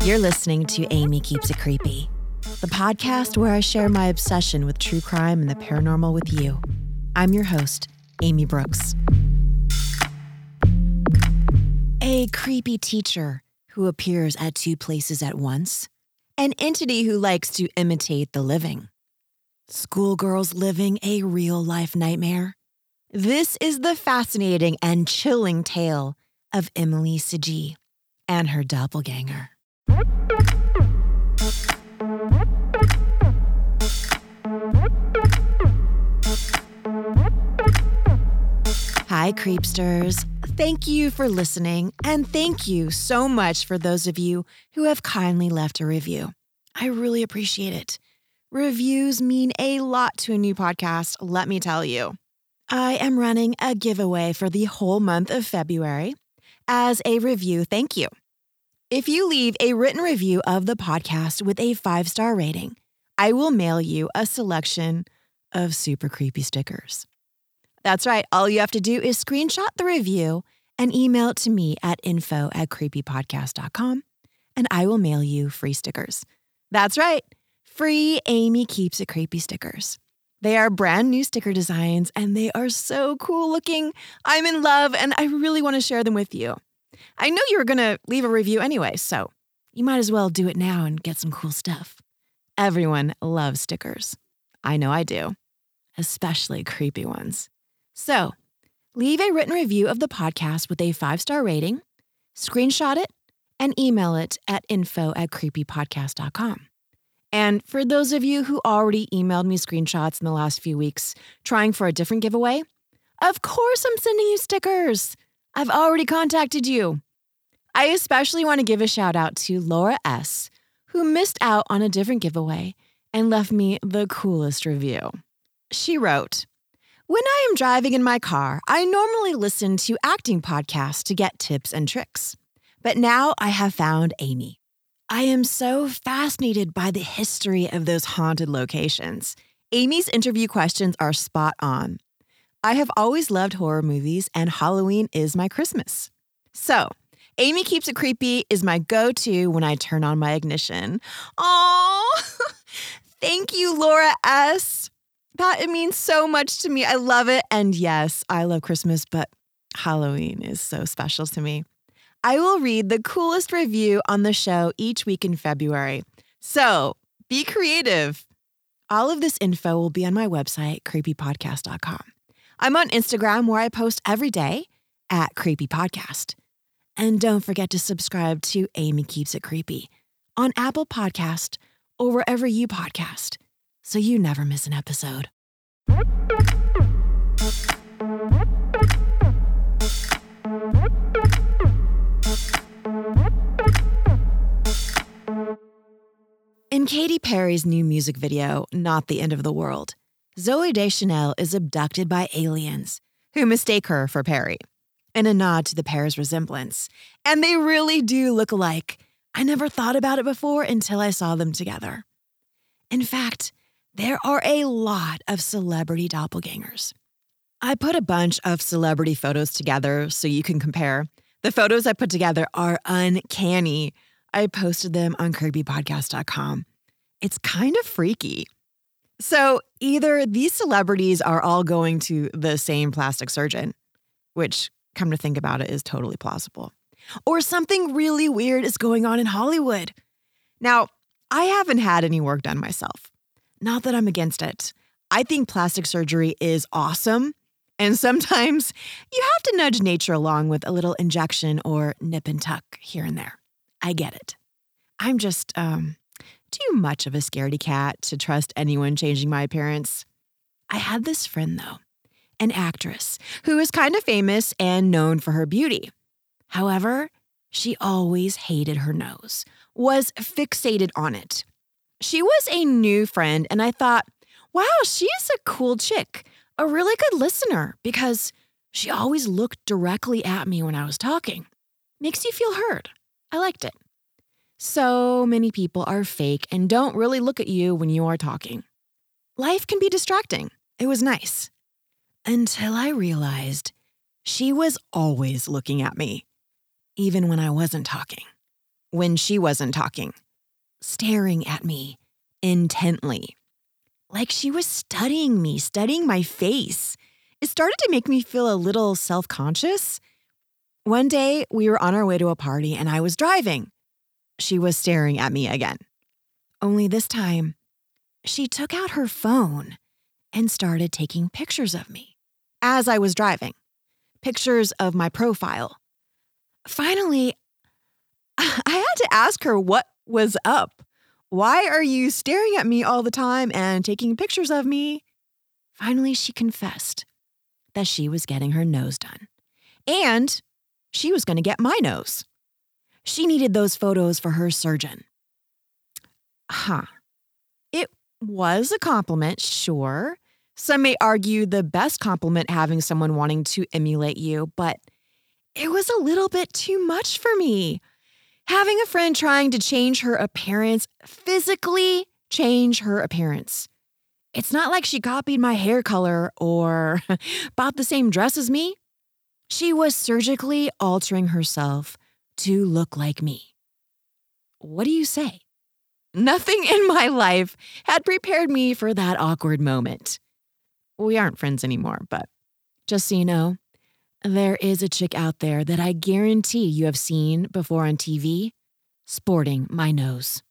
You're listening to Amy Keeps It Creepy, the podcast where I share my obsession with true crime and the paranormal with you. I'm your host, Amy Brooks. A creepy teacher who appears at two places at once. An entity who likes to imitate the living. Schoolgirls living a real-life nightmare. This is the fascinating and chilling tale of Emily Sagee and her doppelganger. Hi, creepsters. Thank you for listening, and thank you so much for those of you who have kindly left a review. I really appreciate it. Reviews mean a lot to a new podcast, let me tell you. I am running a giveaway for the whole month of February as a review thank you. If you leave a written review of the podcast with a 5-star rating, I will mail you a selection of super creepy stickers. That's right. All you have to do is screenshot the review and email it to me at info@creepypodcast.com, and I will mail you free stickers. That's right. Free Amy Keeps It Creepy stickers. They are brand new sticker designs, and they are so cool looking. I'm in love, and I really want to share them with you. I know you were going to leave a review anyway, so you might as well do it now and get some cool stuff. Everyone loves stickers. I know I do, especially creepy ones. So, leave a written review of the podcast with a 5-star rating, screenshot it, and email it at info@creepypodcast.com. And for those of you who already emailed me screenshots in the last few weeks trying for a different giveaway, of course I'm sending you stickers. I've already contacted you. I especially want to give a shout out to Laura S., who missed out on a different giveaway and left me the coolest review. She wrote, "When I am driving in my car, I normally listen to acting podcasts to get tips and tricks. But now I have found Amy. I am so fascinated by the history of those haunted locations. Amy's interview questions are spot on. I have always loved horror movies, and Halloween is my Christmas. So, Amy Keeps It Creepy is my go-to when I turn on my ignition." Aww! Thank you, Laura S. That it means so much to me. I love it. And yes, I love Christmas, but Halloween is so special to me. I will read the coolest review on the show each week in February. So be creative. All of this info will be on my website, creepypodcast.com. I'm on Instagram where I post every day at creepypodcast. And don't forget to subscribe to Amy Keeps It Creepy on Apple Podcast or wherever you podcast, so you never miss an episode. In Katy Perry's new music video, Not the End of the World, Zooey Deschanel is abducted by aliens who mistake her for Perry, in a nod to the pair's resemblance. And they really do look alike. I never thought about it before until I saw them together. In fact, there are a lot of celebrity doppelgangers. I put a bunch of celebrity photos together so you can compare. The photos I put together are uncanny. I posted them on creepypodcast.com. It's kind of freaky. So either these celebrities are all going to the same plastic surgeon, which, come to think about it, is totally plausible, or something really weird is going on in Hollywood. Now, I haven't had any work done myself. Not that I'm against it. I think plastic surgery is awesome, and sometimes you have to nudge nature along with a little injection or nip and tuck here and there. I get it. I'm just too much of a scaredy cat to trust anyone changing my appearance. I had this friend, though, an actress who is kind of famous and known for her beauty. However, she always hated her nose, was fixated on it. She was a new friend, and I thought, wow, she's a cool chick, a really good listener, because she always looked directly at me when I was talking. Makes you feel heard. I liked it. So many people are fake and don't really look at you when you are talking. Life can be distracting. It was nice. Until I realized she was always looking at me, even when I wasn't talking. when she wasn't talking, staring at me intently, like she was studying me, studying my face. It started to make me feel a little self-conscious. One day, we were on our way to a party and I was driving. She was staring at me again. Only this time, she took out her phone and started taking pictures of me as I was driving, pictures of my profile. Finally, I had to ask her what was up. Why are you staring at me all the time and taking pictures of me? Finally, she confessed that she was getting her nose done. And she was going to get my nose. She needed those photos for her surgeon. It was a compliment, sure. Some may argue the best compliment having someone wanting to emulate you, but it was a little bit too much for me. Having a friend trying to change her appearance, physically change her appearance. It's not like she copied my hair color or bought the same dress as me. She was surgically altering herself to look like me. What do you say? Nothing in my life had prepared me for that awkward moment. We aren't friends anymore, but just so you know, there is a chick out there that I guarantee you have seen before on TV sporting my nose.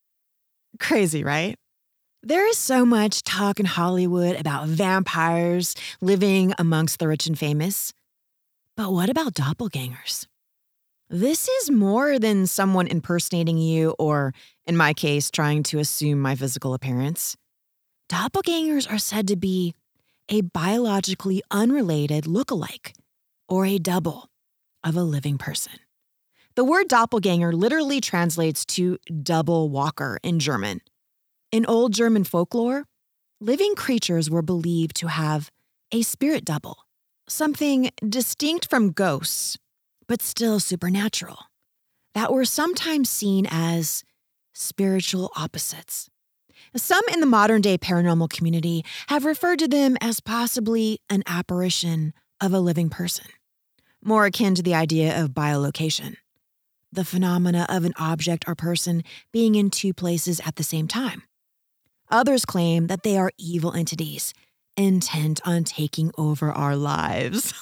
Crazy, right? There is so much talk in Hollywood about vampires living amongst the rich and famous. But what about doppelgangers? This is more than someone impersonating you or, in my case, trying to assume my physical appearance. Doppelgangers are said to be a biologically unrelated look-alike, or a double of a living person. The word doppelganger literally translates to double walker in German. In old German folklore, living creatures were believed to have a spirit double, something distinct from ghosts, but still supernatural, that were sometimes seen as spiritual opposites. Some in the modern-day paranormal community have referred to them as possibly an apparition of a living person, more akin to the idea of biolocation, the phenomena of an object or person being in two places at the same time. Others claim that they are evil entities, intent on taking over our lives.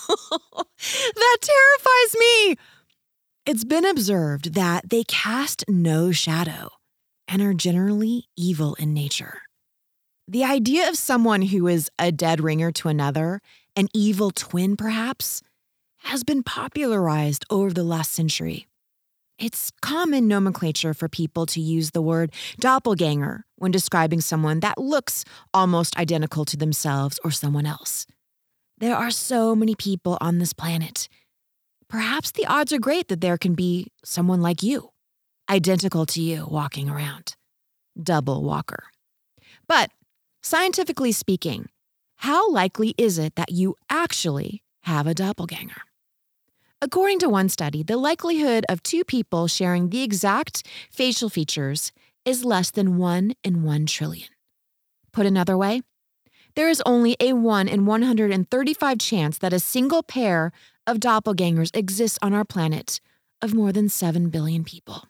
That terrifies me. It's been observed that they cast no shadow and are generally evil in nature. The idea of someone who is a dead ringer to another, an evil twin perhaps, has been popularized over the last century. It's common nomenclature for people to use the word doppelganger when describing someone that looks almost identical to themselves or someone else. There are so many people on this planet. Perhaps the odds are great that there can be someone like you, identical to you, walking around. Double walker. But scientifically speaking, how likely is it that you actually have a doppelganger? According to one study, the likelihood of two people sharing the exact facial features is less than 1 in 1 trillion. Put another way, there is only a 1 in 135 chance that a single pair of doppelgangers exists on our planet of more than 7 billion people.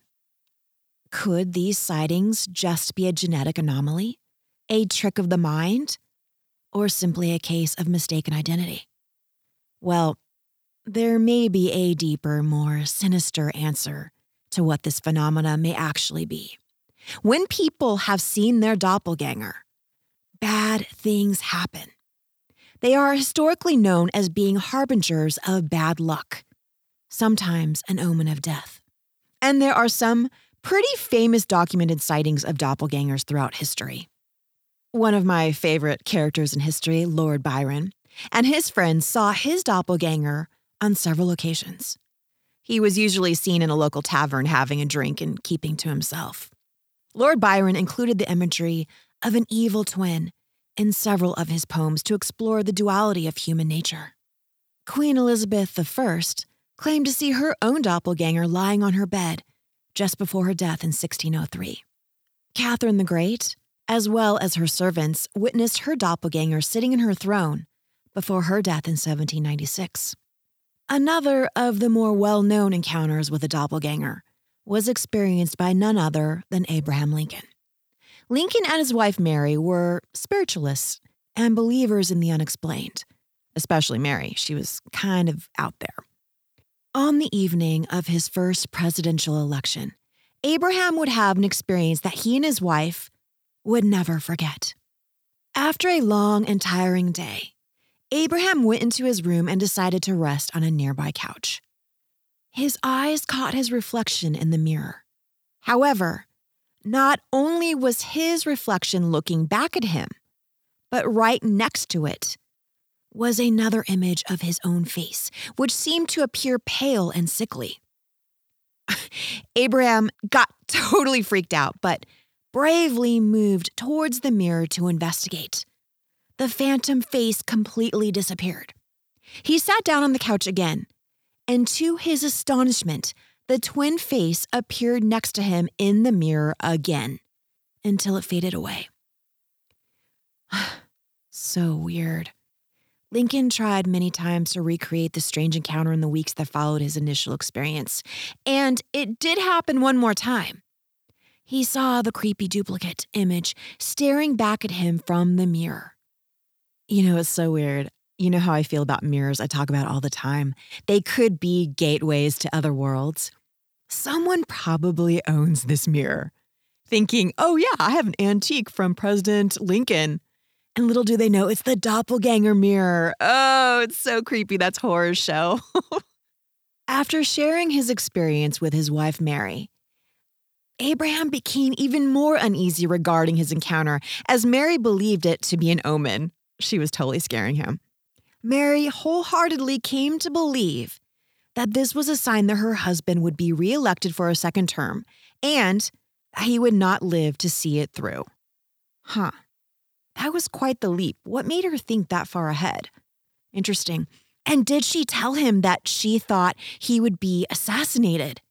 Could these sightings just be a genetic anomaly, a trick of the mind, or simply a case of mistaken identity? Well, there may be a deeper, more sinister answer to what this phenomena may actually be. When people have seen their doppelganger, bad things happen. They are historically known as being harbingers of bad luck, sometimes an omen of death. And there are some pretty famous documented sightings of doppelgangers throughout history. One of my favorite characters in history, Lord Byron, and his friends saw his doppelganger on several occasions. He was usually seen in a local tavern having a drink and keeping to himself. Lord Byron included the imagery of an evil twin in several of his poems to explore the duality of human nature. Queen Elizabeth I claimed to see her own doppelganger lying on her bed just before her death in 1603. Catherine the Great, as well as her servants, witnessed her doppelganger sitting in her throne before her death in 1796. Another of the more well-known encounters with a doppelganger was experienced by none other than Abraham Lincoln. Lincoln and his wife Mary were spiritualists and believers in the unexplained, especially Mary. She was kind of out there. On the evening of his first presidential election, Abraham would have an experience that he and his wife would never forget. After a long and tiring day, Abraham went into his room and decided to rest on a nearby couch. His eyes caught his reflection in the mirror. However, not only was his reflection looking back at him, but right next to it was another image of his own face, which seemed to appear pale and sickly. Abraham got totally freaked out, but bravely moved towards the mirror to investigate. The phantom face completely disappeared. He sat down on the couch again, and to his astonishment, the twin face appeared next to him in the mirror again, until it faded away. So weird. Lincoln tried many times to recreate the strange encounter in the weeks that followed his initial experience, and it did happen one more time. He saw the creepy duplicate image staring back at him from the mirror. You know, it's so weird. You know how I feel about mirrors I talk about all the time. They could be gateways to other worlds. Someone probably owns this mirror, thinking, oh yeah, I have an antique from President Lincoln. And little do they know, it's the doppelganger mirror. Oh, it's so creepy. That's horror show. After sharing his experience with his wife, Mary, Abraham became even more uneasy regarding his encounter, as Mary believed it to be an omen. She was totally scaring him. Mary wholeheartedly came to believe that this was a sign that her husband would be reelected for a second term and that he would not live to see it through. Huh. That was quite the leap. What made her think that far ahead? Interesting. And did she tell him that she thought he would be assassinated?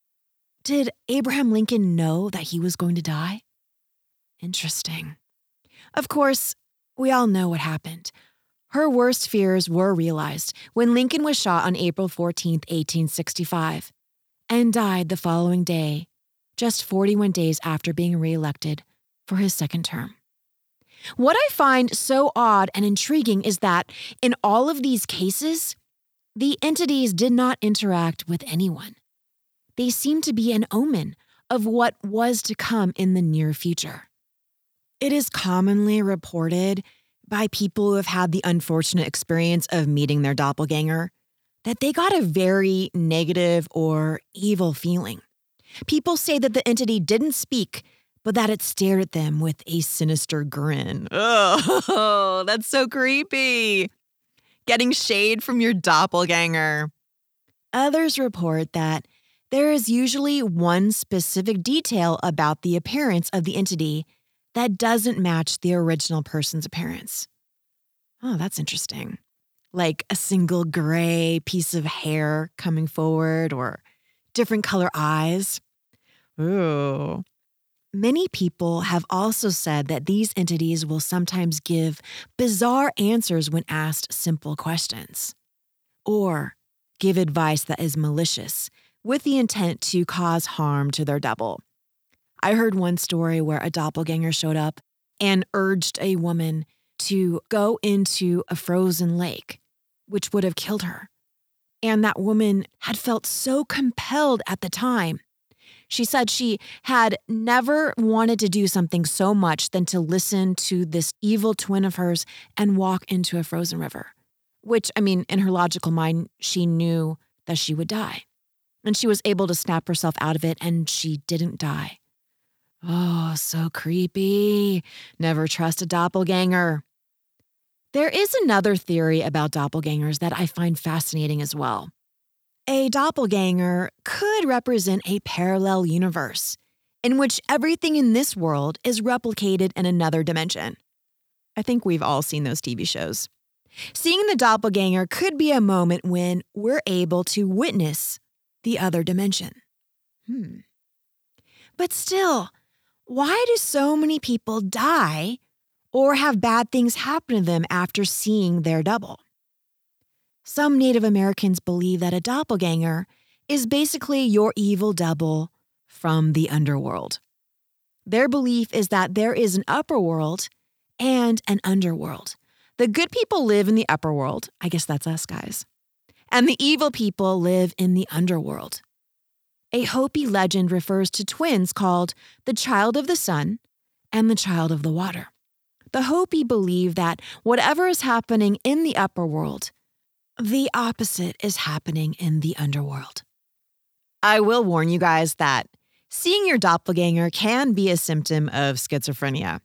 Did Abraham Lincoln know that he was going to die? Interesting. Of course, we all know what happened. Her worst fears were realized when Lincoln was shot on April 14, 1865, and died the following day, just 41 days after being reelected for his second term. What I find so odd and intriguing is that in all of these cases, the entities did not interact with anyone. They seemed to be an omen of what was to come in the near future. It is commonly reported by people who have had the unfortunate experience of meeting their doppelganger that they got a very negative or evil feeling. People say that the entity didn't speak, but that it stared at them with a sinister grin. Oh, that's so creepy. Getting shade from your doppelganger. Others report that there is usually one specific detail about the appearance of the entity that doesn't match the original person's appearance. Oh, that's interesting. Like a single gray piece of hair coming forward or different color eyes. Ooh. Many people have also said that these entities will sometimes give bizarre answers when asked simple questions, or give advice that is malicious with the intent to cause harm to their double. I heard one story where a doppelganger showed up and urged a woman to go into a frozen lake, which would have killed her. And that woman had felt so compelled at the time. She said she had never wanted to do something so much than to listen to this evil twin of hers and walk into a frozen river, which, I mean, in her logical mind, she knew that she would die. And she was able to snap herself out of it, and she didn't die. Oh, so creepy. Never trust a doppelganger. There is another theory about doppelgangers that I find fascinating as well. A doppelganger could represent a parallel universe in which everything in this world is replicated in another dimension. I think we've all seen those TV shows. Seeing the doppelganger could be a moment when we're able to witness the other dimension. But still, why do so many people die or have bad things happen to them after seeing their double? Some Native Americans believe that a doppelganger is basically your evil double from the underworld. Their belief is that there is an upper world and an underworld. The good people live in the upper world. I guess that's us, guys. And the evil people live in the underworld. A Hopi legend refers to twins called the child of the sun and the child of the water. The Hopi believe that whatever is happening in the upper world, the opposite is happening in the underworld. I will warn you guys that seeing your doppelganger can be a symptom of schizophrenia.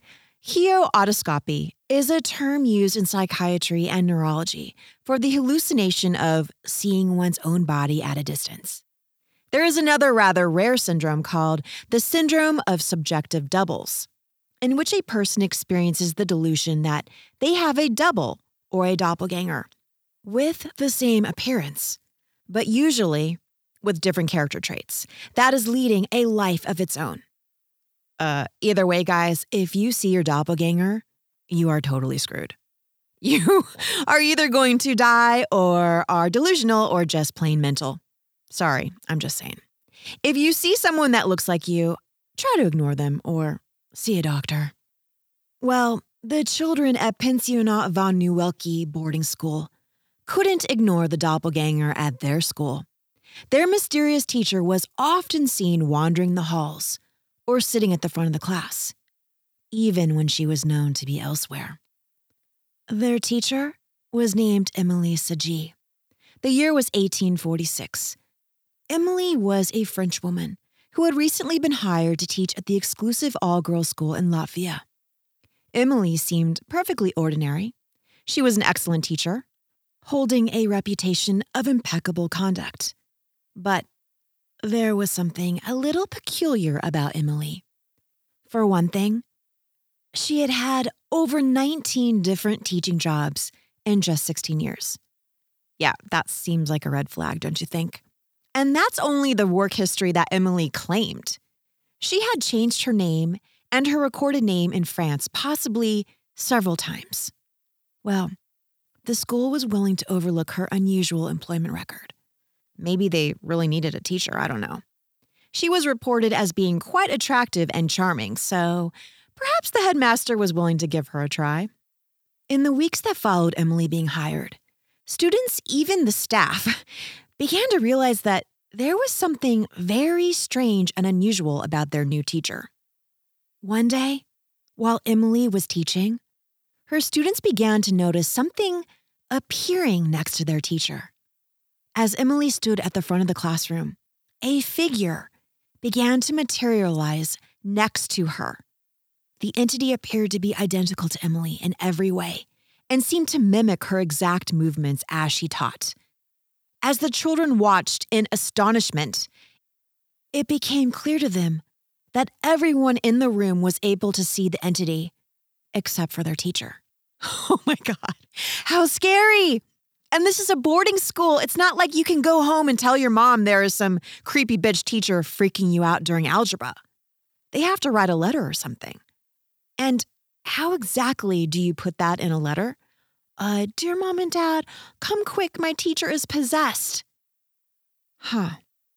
Heoautoscopy is a term used in psychiatry and neurology for the hallucination of seeing one's own body at a distance. There is another rather rare syndrome called the syndrome of subjective doubles, in which a person experiences the delusion that they have a double or a doppelganger with the same appearance, but usually with different character traits, that is leading a life of its own. Either way, guys, if you see your doppelganger, you are totally screwed. You are either going to die or are delusional or just plain mental. Sorry, I'm just saying. If you see someone that looks like you, try to ignore them or see a doctor. Well, the children at Pensionnat van Nieuwelke boarding school couldn't ignore the doppelganger at their school. Their mysterious teacher was often seen wandering the halls or sitting at the front of the class, even when she was known to be elsewhere. Their teacher was named Emily Sagy. The year was 1846. Emily was a French woman who had recently been hired to teach at the exclusive all-girls school in Latvia. Emily seemed perfectly ordinary. She was an excellent teacher, holding a reputation of impeccable conduct. But there was something a little peculiar about Emily. For one thing, she had had over 19 different teaching jobs in just 16 years. Yeah, that seems like a red flag, don't you think? And that's only the work history that Emily claimed. She had changed her name and her recorded name in France possibly several times. Well, the school was willing to overlook her unusual employment record. Maybe they really needed a teacher, I don't know. She was reported as being quite attractive and charming, so perhaps the headmaster was willing to give her a try. In the weeks that followed Emily being hired, students, even the staff, began to realize that there was something very strange and unusual about their new teacher. One day, while Emily was teaching, her students began to notice something appearing next to their teacher. As Emily stood at the front of the classroom, a figure began to materialize next to her. The entity appeared to be identical to Emily in every way and seemed to mimic her exact movements as she taught. As the children watched in astonishment, it became clear to them that everyone in the room was able to see the entity except for their teacher. Oh my God, how scary! And this is a boarding school. It's not like you can go home and tell your mom there is some creepy bitch teacher freaking you out during algebra. They have to write a letter or something. And how exactly do you put that in a letter? Dear Mom and Dad, come quick, my teacher is possessed. The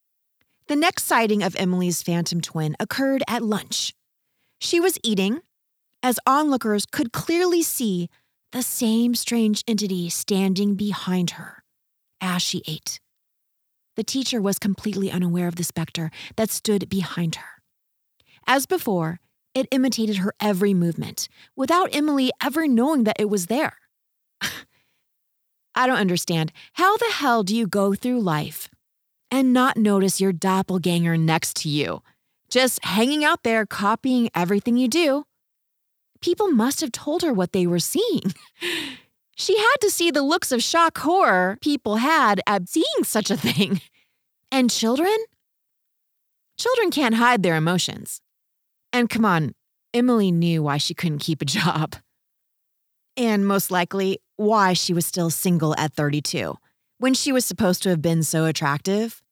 next sighting of Emily's phantom twin occurred at lunch. She was eating, as onlookers could clearly see the same strange entity standing behind her as she ate. The teacher was completely unaware of the specter that stood behind her. As before, it imitated her every movement, without Emily ever knowing that it was there. I don't understand. How the hell do you go through life and not notice your doppelganger next to you, just hanging out there copying everything you do? People must have told her what they were seeing. She had to see the looks of shock horror people had at seeing such a thing. And children? Children can't hide their emotions. And come on, Emily knew why she couldn't keep a job. And most likely, why she was still single at 32, when she was supposed to have been so attractive.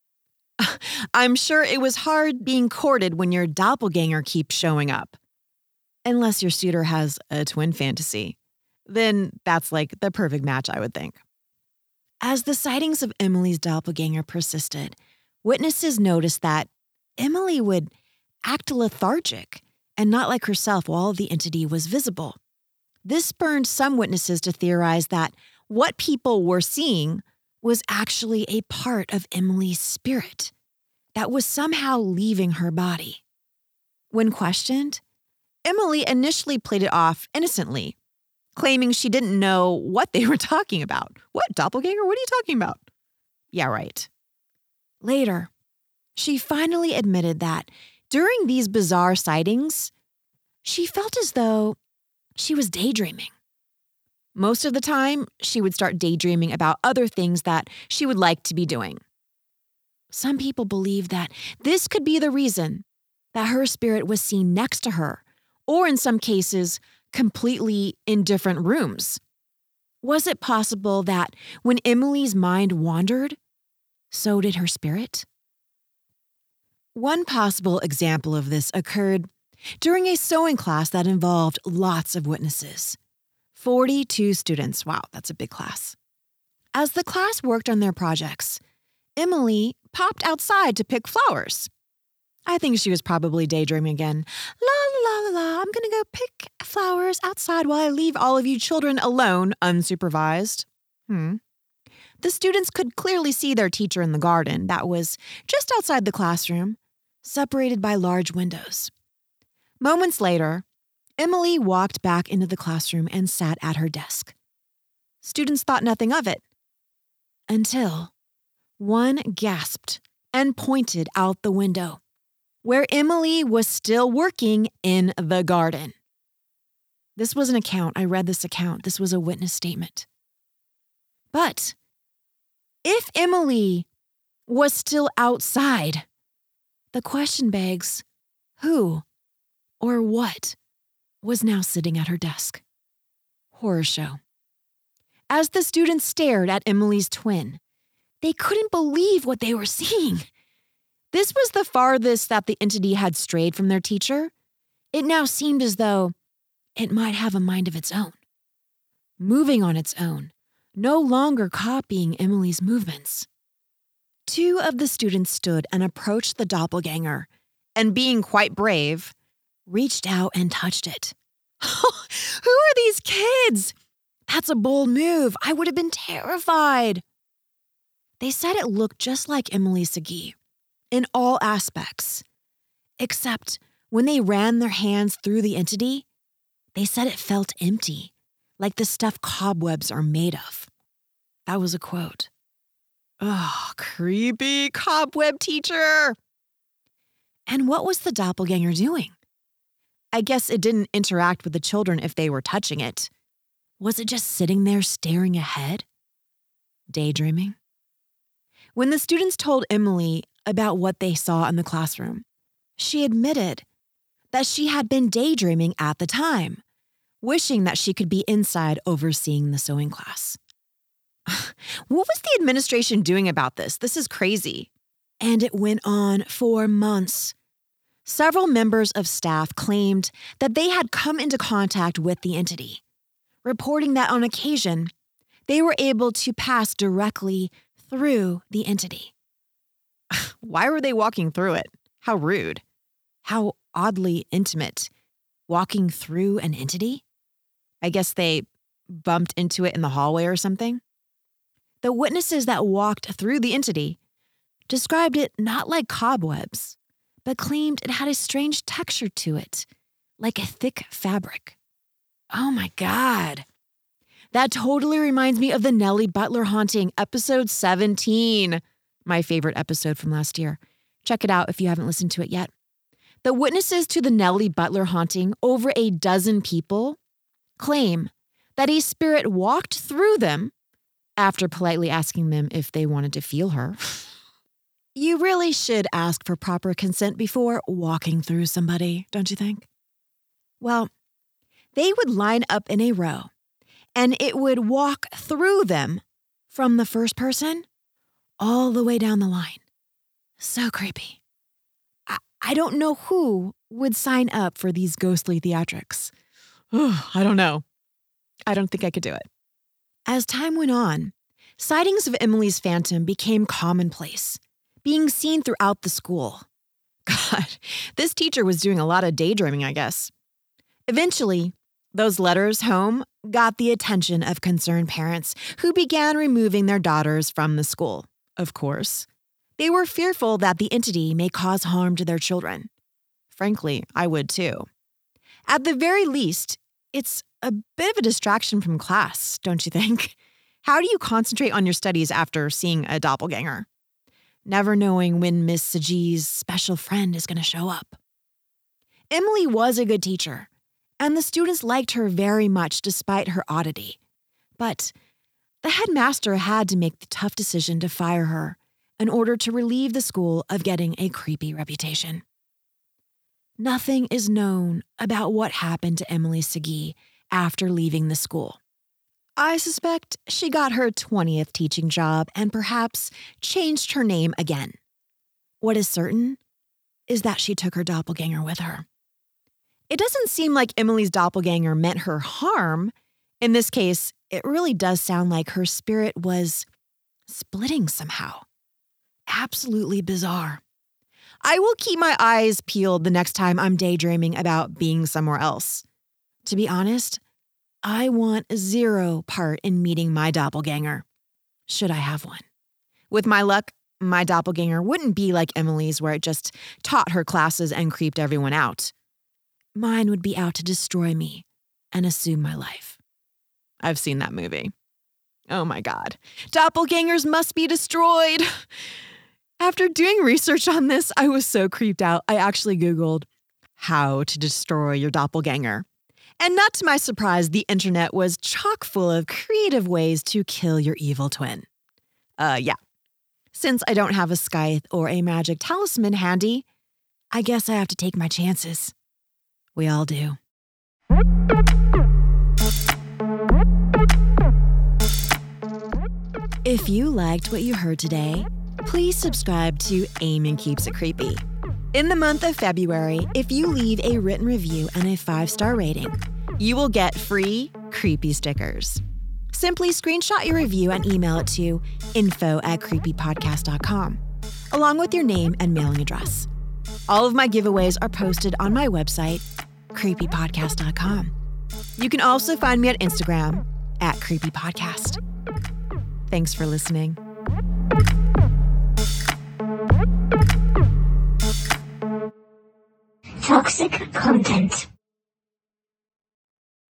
I'm sure it was hard being courted when your doppelganger keeps showing up. Unless your suitor has a twin fantasy. Then that's like the perfect match, I would think. As the sightings of Emily's doppelganger persisted, witnesses noticed that Emily would act lethargic and not like herself while the entity was visible. This spurred some witnesses to theorize that what people were seeing was actually a part of Emily's spirit that was somehow leaving her body. When questioned, Emily initially played it off innocently, claiming she didn't know what they were talking about. What, doppelganger? What are you talking about? Yeah, right. Later, she finally admitted that during these bizarre sightings, she felt as though she was daydreaming. Most of the time, she would start daydreaming about other things that she would like to be doing. Some people believe that this could be the reason that her spirit was seen next to her, or in some cases, completely in different rooms. Was it possible that when Emily's mind wandered, so did her spirit? One possible example of this occurred during a sewing class that involved lots of witnesses. 42 students. Wow, that's a big class. As the class worked on their projects, Emily popped outside to pick flowers. I think she was probably daydreaming again. La la la la, I'm gonna go pick flowers outside while I leave all of you children alone, unsupervised. The students could clearly see their teacher in the garden that was just outside the classroom, separated by large windows. Moments later, Emily walked back into the classroom and sat at her desk. Students thought nothing of it, until one gasped and pointed out the window, where Emily was still working in the garden. This was an account. I read this account. This was a witness statement. But if Emily was still outside, the question begs, who or what was now sitting at her desk? Horror show. As the students stared at Emily's twin, they couldn't believe what they were seeing. This was the farthest that the entity had strayed from their teacher. It now seemed as though it might have a mind of its own, moving on its own, no longer copying Emily's movements. Two of the students stood and approached the doppelganger, and being quite brave, reached out and touched it. Who are these kids? That's a bold move. I would have been terrified. They said it looked just like Emily Segee in all aspects, except when they ran their hands through the entity, they said it felt empty, like the stuff cobwebs are made of. That was a quote. Oh, creepy cobweb teacher. And what was the doppelganger doing? I guess it didn't interact with the children if they were touching it. Was it just sitting there staring ahead? Daydreaming? When the students told Emily about what they saw in the classroom, she admitted that she had been daydreaming at the time, wishing that she could be inside overseeing the sewing class. What was the administration doing about this? This is crazy. And it went on for months. Several members of staff claimed that they had come into contact with the entity, reporting that on occasion, they were able to pass directly through the entity. Why were they walking through it? How rude. How oddly intimate. Walking through an entity? I guess they bumped into it in the hallway or something. The witnesses that walked through the entity described it not like cobwebs, but claimed it had a strange texture to it, like a thick fabric. Oh my God. That totally reminds me of the Nellie Butler haunting, episode 17, my favorite episode from last year. Check it out if you haven't listened to it yet. The witnesses to the Nellie Butler haunting, over a dozen people, claim that a spirit walked through them after politely asking them if they wanted to feel her. You really should ask for proper consent before walking through somebody, don't you think? Well, they would line up in a row, and it would walk through them from the first person all the way down the line. So creepy. I don't know who would sign up for these ghostly theatrics. I don't know. I don't think I could do it. As time went on, sightings of Emily's phantom became commonplace, being seen throughout the school. God, this teacher was doing a lot of daydreaming, I guess. Eventually, those letters home got the attention of concerned parents who began removing their daughters from the school, of course. They were fearful that the entity may cause harm to their children. Frankly, I would too. At the very least, it's a bit of a distraction from class, don't you think? How do you concentrate on your studies after seeing a doppelganger? Never knowing when Miss Saji's special friend is going to show up. Emily was a good teacher, and the students liked her very much despite her oddity. But the headmaster had to make the tough decision to fire her in order to relieve the school of getting a creepy reputation. Nothing is known about what happened to Emily Sagi after leaving the school. I suspect she got her 20th teaching job and perhaps changed her name again. What is certain is that she took her doppelganger with her. It doesn't seem like Emily's doppelganger meant her harm. In this case, it really does sound like her spirit was splitting somehow. Absolutely bizarre. I will keep my eyes peeled the next time I'm daydreaming about being somewhere else. To be honest, I want zero part in meeting my doppelganger, should I have one. With my luck, my doppelganger wouldn't be like Emily's where it just taught her classes and creeped everyone out. Mine would be out to destroy me and assume my life. I've seen that movie. Oh my God. Doppelgangers must be destroyed. After doing research on this, I was so creeped out, I actually Googled how to destroy your doppelganger. And not to my surprise, the internet was chock full of creative ways to kill your evil twin. Yeah. Since I don't have a scythe or a magic talisman handy, I guess I have to take my chances. We all do. If you liked what you heard today, please subscribe to Eamon Keeps It Creepy. In the month of February, if you leave a written review and a 5-star rating, you will get free creepy stickers. Simply screenshot your review and email it to info@creepypodcast.com, along with your name and mailing address. All of my giveaways are posted on my website, creepypodcast.com. You can also find me at Instagram @creepypodcast. Thanks for listening. Toxic content.